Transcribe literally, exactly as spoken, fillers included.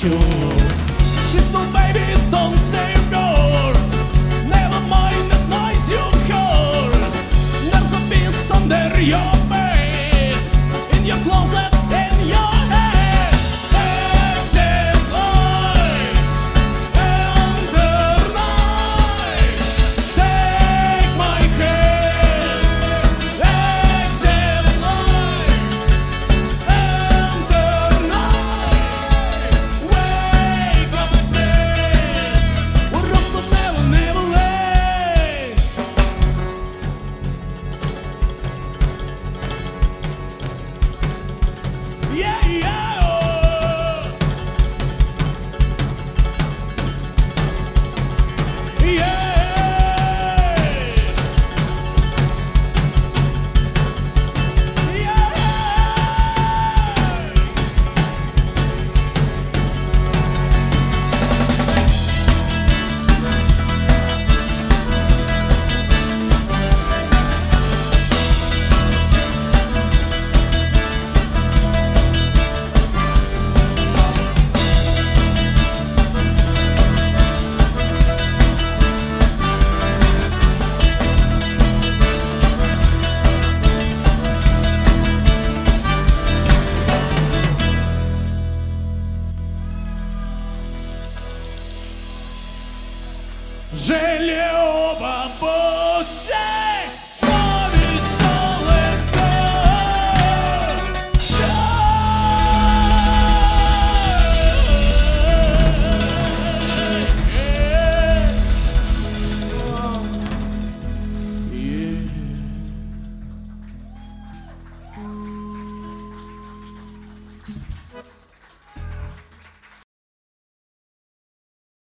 you. Little baby, don't say a word. Never mind that noise you heard. There's a beast under your bed, in your closet, in your head. Exit light and the night. Take my hand. Exit light and the night. Wake up, stand. We're up to never, never late. Yeah, yeah, oh. Yeah. Yeah. Желео бабуся.